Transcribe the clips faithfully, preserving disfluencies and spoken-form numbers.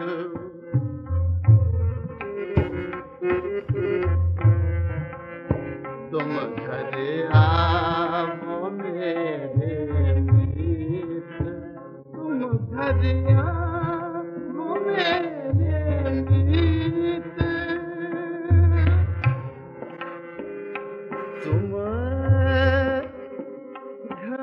तुम घर आओ मेरे मीत, तुम घर आओ मेरे मीत, तुम घर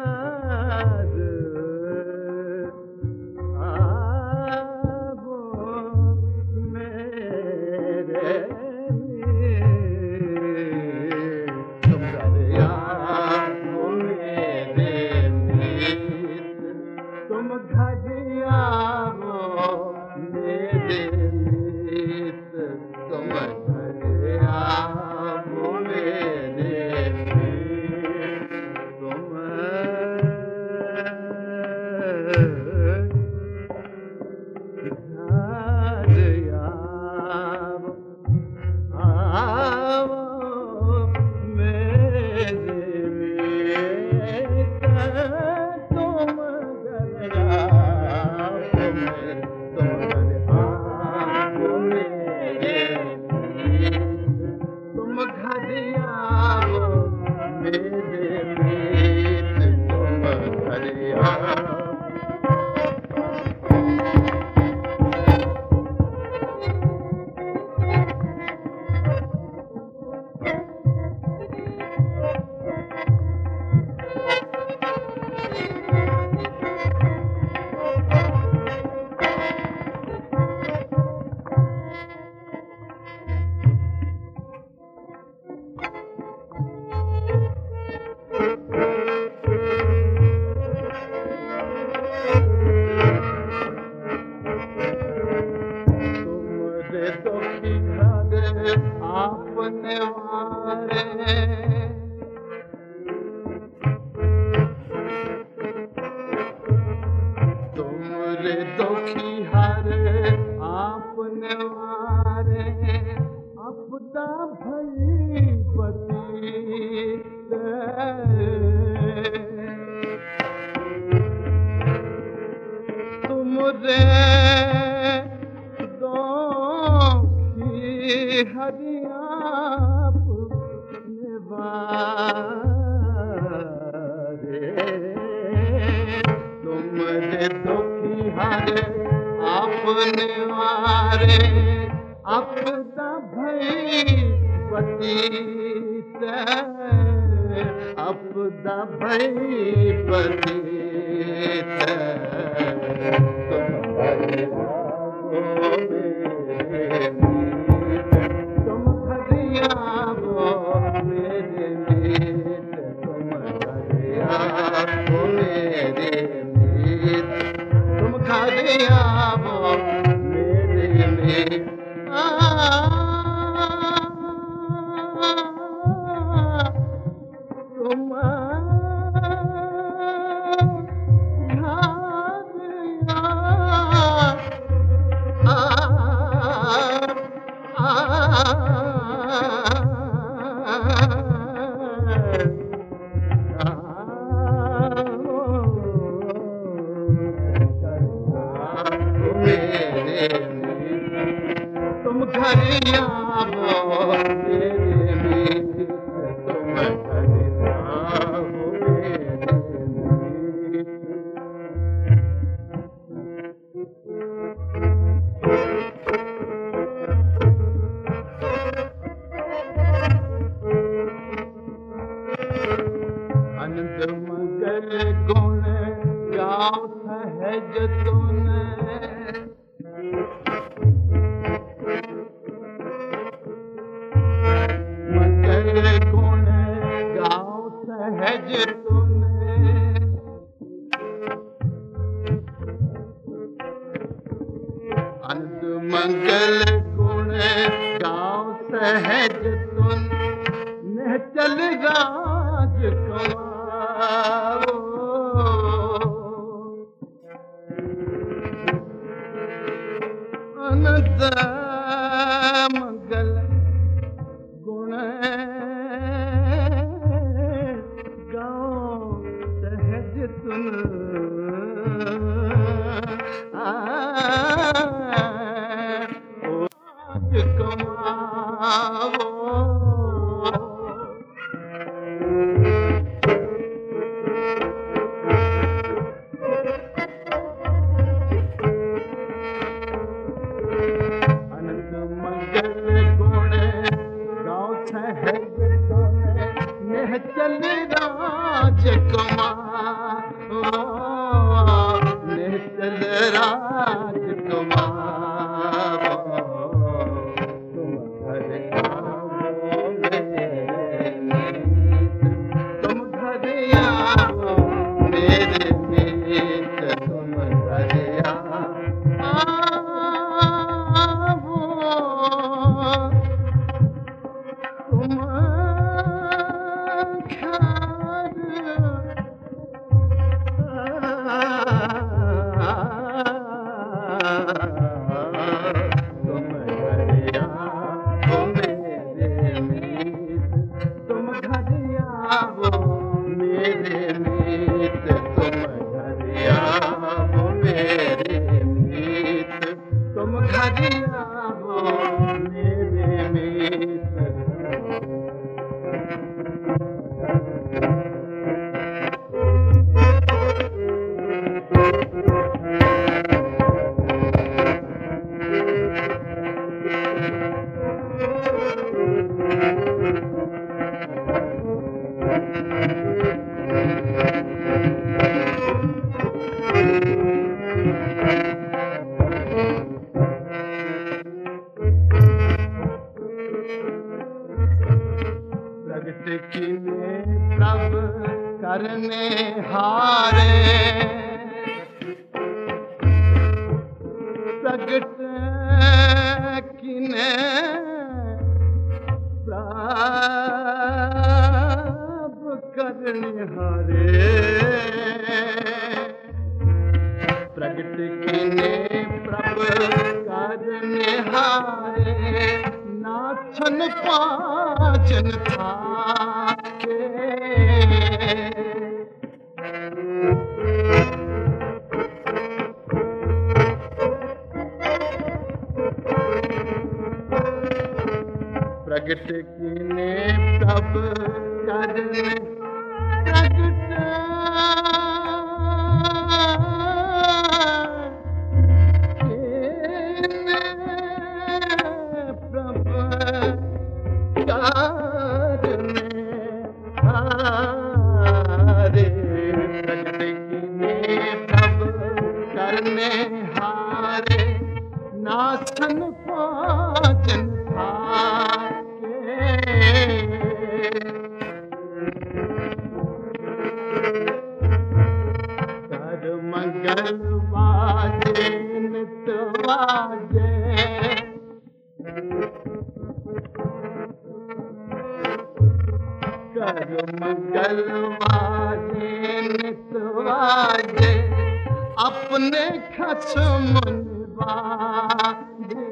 आओ अनंत मंगल गुण गाँव सहज नेह चल राजकुमार नेह चल राजकुमार तुम घर आओ मेरे मीत तुम घर आओ मेरे मीत तुम घर आओ तुम प्रभ करने हारे प्रगट किने प्रभ करने हारे प्रगट किने प्रभ करने हारे नाथन पाचन था प्रगट किने प्रभ करने प्रगट किने प्रभ करने हारे प्रगट किने प्रभ करने हारे नाथन पाचन कर मंगल वाजे नित वाजे कर मंगल वाजे नित वाजे अपने खसम वाजे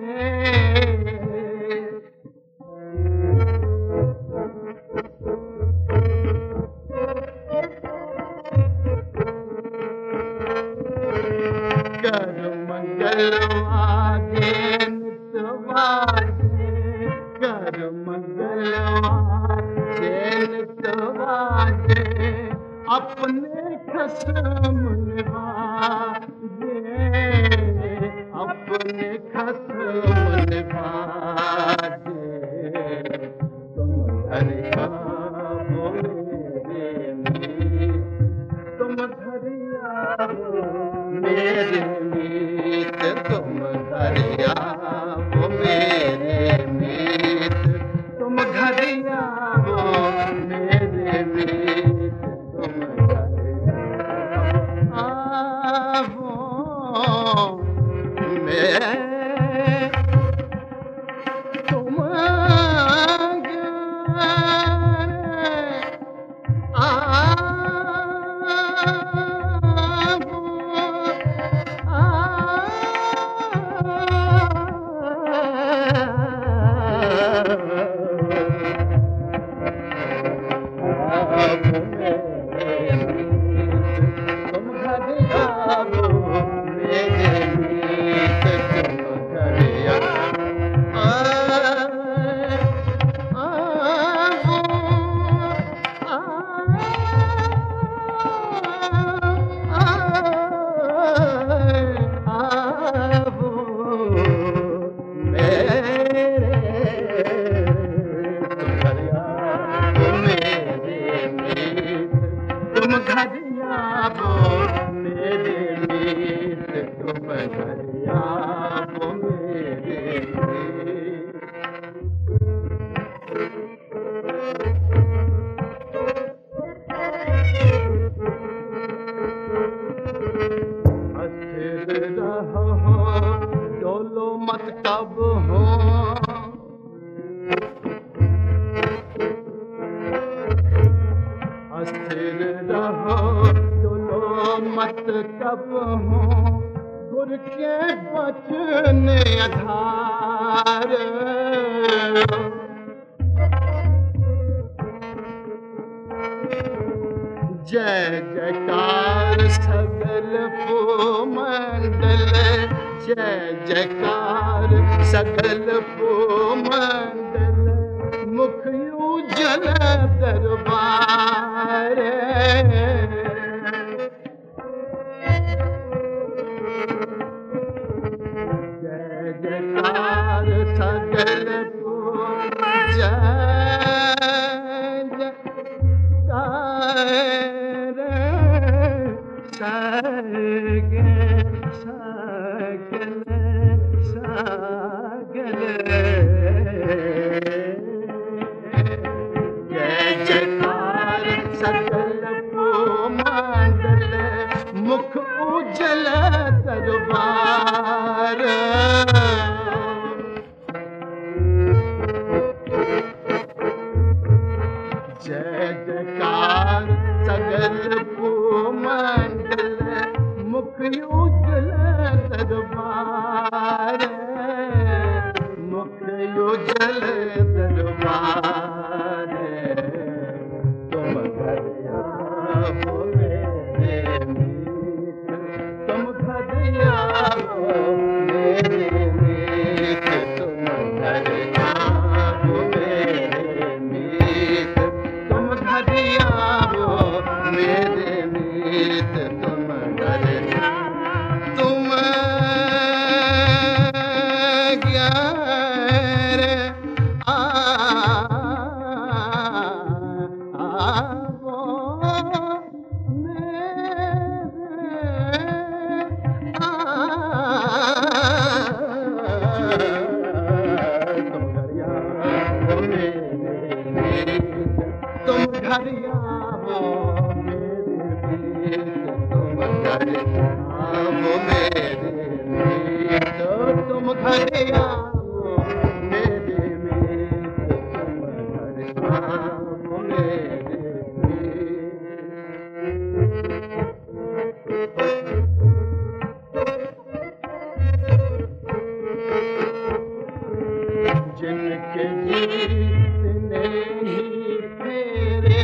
कर मंगल वाजे नित वाजे कर मंगल वाजे नित वाजे अपने खसम वाजे अपने खसम वाजे तुम घर आओ मेरे मीत तुम घर आओ मेरे मीत तुम घर आओ मेरे मीत तुम घर आओ मेरे मीत तुम घर आओ मैं मत कब हो, अस्थिर रहो डोलो मत कब हो, गुर के वचन आधार। जय जयकार सगल भूमंडल, जय जयकार सगल भूमंडल, मुख उज्जल दरबार। जय जयकार सगल भूमंडल, जय जयकार सगल सगल सगल। जय जयकार सगल भूमंडल, मुख उज्जल दरबार। जय जयकार सगल भूमंडल, मुख उज्जल दरबार, मुख उज्जल दरबार। तुम घर आओ मेरे मीत, तुम घर आओ मेरे मीत, तुम घर आओ मेरे मीत, तुम घर आओ मेरे मीत, तुम घर तुम ग्यार आ आवो मेरे आ तुम घर आओ मेरे मीत, तुम घर आओ मेरे मीत, तुम घर आओ मेरे मीत, तुम घर आओ मेरे मीत, तुम घर आओ मेरे मीत। जिनके जीतने ही फेरे,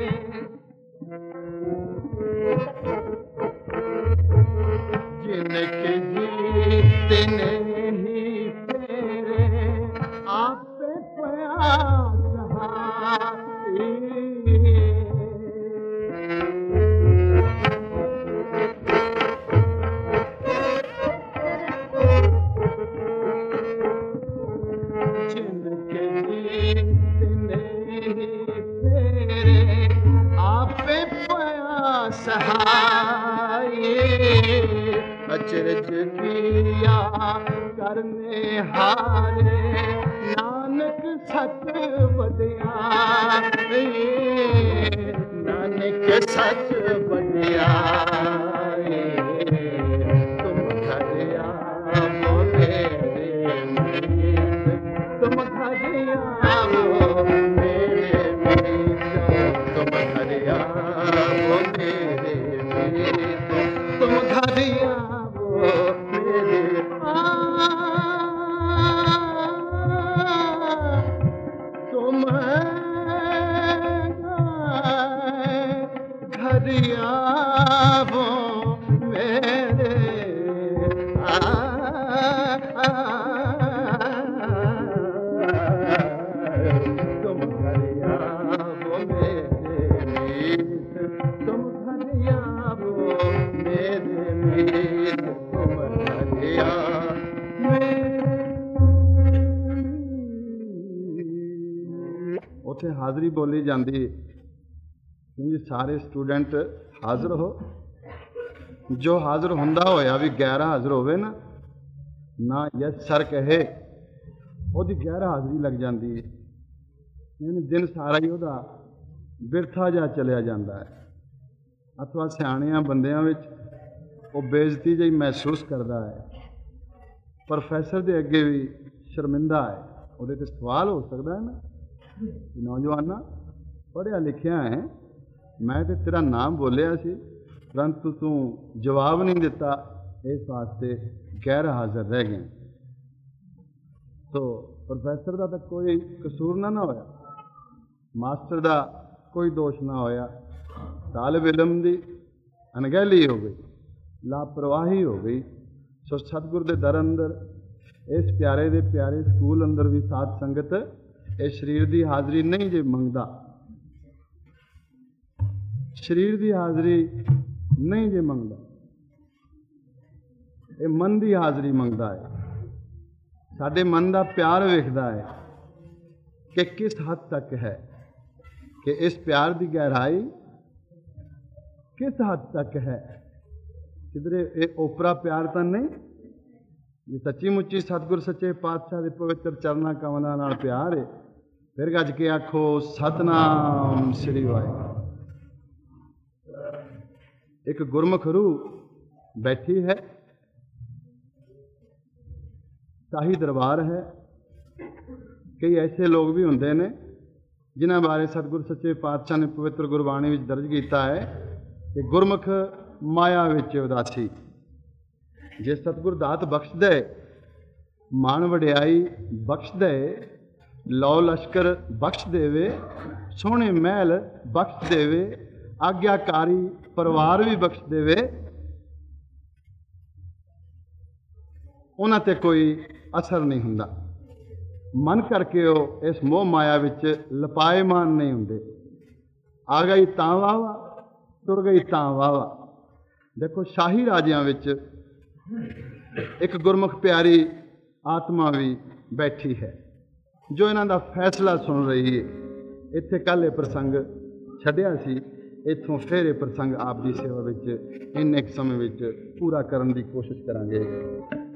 जिनके जीतने ही फेरे, आप पे प्रयास हारी। जिनके जीतने ही फेरे, आप पे प्रयास हारी। अचरज किया करने हारे, नानक सत बदियाए, नानक सच बदियाए। तुम घर आओ मेरे मीत, तुम घर आओ मेरे मीत, तुम घर आओ मेरे मीत, तुम घर आओ मेरे आ तुम घर आओ मेरे आ तुम घर आओ मेरे मीत, तुम घर आओ मेरे मीत, तुम घर आओ ਉੱਥੇ ਹਾਜ਼ਰੀ ਬੋਲੀ ਜਾਂਦੀ ਕਿਉਂਕਿ ਸਾਰੇ ਸਟੂਡੈਂਟ ਹਾਜ਼ਰ ਹੋ। ਜੋ ਹਾਜ਼ਰ ਹੁੰਦਾ ਹੋਇਆ ਵੀ ਗੈਰ ਹਾਜ਼ਰ ਹੋਵੇ ਨਾ ਨਾ ਯਸ ਸਰ ਕਹੇ, ਉਹਦੀ ਗੈਰ ਹਾਜ਼ਰੀ ਲੱਗ ਜਾਂਦੀ ਹੈ। ਯਾਨੀ ਦਿਨ ਸਾਰਾ ਹੀ ਉਹਦਾ ਬਿਰਥਾ ਜਿਹਾ ਚਲਿਆ ਜਾਂਦਾ ਹੈ। ਅਥਵਾ ਸਿਆਣਿਆਂ ਬੰਦਿਆਂ ਵਿੱਚ ਉਹ ਬੇਇੱਜ਼ਤੀ ਜਿਹੀ ਮਹਿਸੂਸ ਕਰਦਾ ਹੈ ਪ੍ਰੋਫੈਸਰ ਦੇ ਅੱਗੇ ਵੀ ਸ਼ਰਮਿੰਦਾ ਹੈ। ਉਹਦੇ ਤੇ ਸਵਾਲ ਹੋ ਸਕਦਾ ਹੈ ਨਾ, ਨੌਜਵਾਨਾਂ ਪੜ੍ਹਿਆ ਲਿਖਿਆ ਹੈ, ਮੈਂ ਤੇ ਤੇਰਾ ਨਾਮ ਬੋਲਿਆ ਸੀ ਪਰੰਤੂ ਤੂੰ ਜਵਾਬ ਨਹੀਂ ਦਿੱਤਾ, ਇਸ ਵਾਸਤੇ ਗੈਰ ਹਾਜ਼ਰ ਰਹਿ ਗਏ। ਸੋ ਪ੍ਰੋਫੈਸਰ ਦਾ ਤਾਂ ਕੋਈ ਕਸੂਰ ਨਾ ਨਾ ਹੋਇਆ, ਮਾਸਟਰ ਦਾ ਕੋਈ ਦੋਸ਼ ਨਾ ਹੋਇਆ, ਤਾਲਿਬ ਇਲਮ ਦੀ ਅਣਗਹਿਲੀ ਹੋ ਗਈ, ਲਾਪਰਵਾਹੀ ਹੋ ਗਈ। ਸੋ ਸਤਿਗੁਰ ਦੇ ਦਰ ਅੰਦਰ, ਇਸ ਪਿਆਰੇ ਦੇ ਪਿਆਰੇ ਸਕੂਲ ਅੰਦਰ ਵੀ ਸਾਧ ਸੰਗਤ ਇਹ ਸਰੀਰ ਦੀ ਹਾਜ਼ਰੀ ਨਹੀਂ ਜੇ ਮੰਗਦਾ, ਸਰੀਰ ਦੀ ਹਾਜ਼ਰੀ ਨਹੀਂ ਜੇ ਮੰਗਦਾ, ਇਹ ਮਨ ਦੀ ਹਾਜ਼ਰੀ ਮੰਗਦਾ ਹੈ। ਸਾਡੇ ਮਨ ਦਾ ਪਿਆਰ ਵੇਖਦਾ ਹੈ ਕਿ ਕਿਸ ਹੱਦ ਤੱਕ ਹੈ, ਕਿ ਇਸ ਪਿਆਰ ਦੀ ਗਹਿਰਾਈ ਕਿਸ ਹੱਦ ਤੱਕ ਹੈ। ਕਿਧਰੇ ਇਹ ਓਪਰਾ ਪਿਆਰ ਤਾਂ ਨਹੀਂ, ਜੇ ਸੱਚੀ ਮੁੱਚੀ ਸਤਿਗੁਰ ਸੱਚੇ ਪਾਤਸ਼ਾਹ ਦੇ ਪਵਿੱਤਰ ਚਰਨਾਂ ਕਮਲਾਂ ਨਾਲ ਪਿਆਰ ਹੈ, ਫਿਰ ਗੱਜ ਕੇ ਆਖੋ ਸਤਨਾਮ ਸ੍ਰੀ ਵਾਹਿਗੁਰੂ। ਇੱਕ ਗੁਰਮੁਖ ਰੂਹ ਬੈਠੀ ਹੈ, ਸ਼ਾਹੀ ਦਰਬਾਰ ਹੈ। ਕਈ ਐਸੇ ਲੋਕ ਵੀ ਹੁੰਦੇ ਨੇ ਜਿਨ੍ਹਾਂ ਬਾਰੇ ਸਤਿਗੁਰ ਸੱਚੇ ਪਾਤਸ਼ਾਹ ਨੇ ਪਵਿੱਤਰ ਗੁਰਬਾਣੀ ਵਿੱਚ ਦਰਜ ਕੀਤਾ ਹੈ ਕਿ ਗੁਰਮੁਖ ਮਾਇਆ ਵਿੱਚ ਉਦਾਸੀ। ਜੇ ਸਤਿਗੁਰ ਦਾਤ ਬਖਸ਼ ਦੇ, ਮਾਣ ਵਡਿਆਈ ਬਖਸ਼ ਦੇ, ਲਓ ਲਸ਼ਕਰ ਬਖਸ਼ ਦੇਵੇ, ਸੋਹਣੇ ਮਹਿਲ ਬਖਸ਼ ਦੇਵੇ, ਆਗਿਆਕਾਰੀ ਪਰਿਵਾਰ ਵੀ ਬਖਸ਼ ਦੇਵੇ, ਉਹਨਾਂ ਤੇ ਕੋਈ ਅਸਰ ਨਹੀਂ ਹੁੰਦਾ। ਮਨ ਕਰਕੇ ਉਹ ਇਸ ਮੋਹ ਮਾਇਆ ਵਿੱਚ ਲਪਾਏਮਾਨ ਨਹੀਂ ਹੁੰਦੇ। ਆ ਗਈ ਤਾਂ ਵਾਹ ਵਾਹ, ਤੁਰ ਗਈ ਤਾਂ ਵਾਹ ਵਾਹ। ਦੇਖੋ ਸ਼ਾਹੀ ਰਾਜਿਆਂ ਵਿੱਚ ਇੱਕ ਗੁਰਮੁਖ ਪਿਆਰੀ ਆਤਮਾ ਵੀ ਬੈਠੀ ਹੈ ਜੋ ਇਹਨਾਂ ਦਾ ਫੈਸਲਾ ਸੁਣ ਰਹੀ ਹੈ। ਇੱਥੇ ਕੱਲ੍ਹ ਇਹ ਪ੍ਰਸੰਗ ਛੱਡਿਆ ਸੀ, ਇੱਥੋਂ ਫਿਰ ਇਹ ਪ੍ਰਸੰਗ ਆਪ ਦੀ ਸੇਵਾ ਵਿੱਚ ਇੰਨੇ ਕੁ ਸਮੇਂ ਵਿੱਚ ਪੂਰਾ ਕਰਨ ਦੀ ਕੋਸ਼ਿਸ਼ ਕਰਾਂਗੇ।